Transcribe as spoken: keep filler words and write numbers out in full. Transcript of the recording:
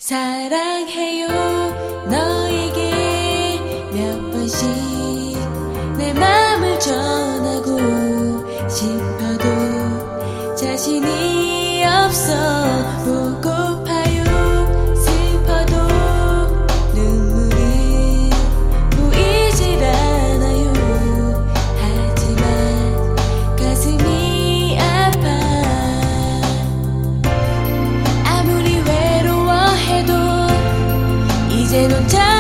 사랑해요 너에게 몇 번씩 내 맘을 전하고 싶어도 자신이 없어 보고파요. 슬퍼도 눈물이 보이질 않아요. 하지만 가슴이 아파. 아무리 외로워해도 이젠 혼자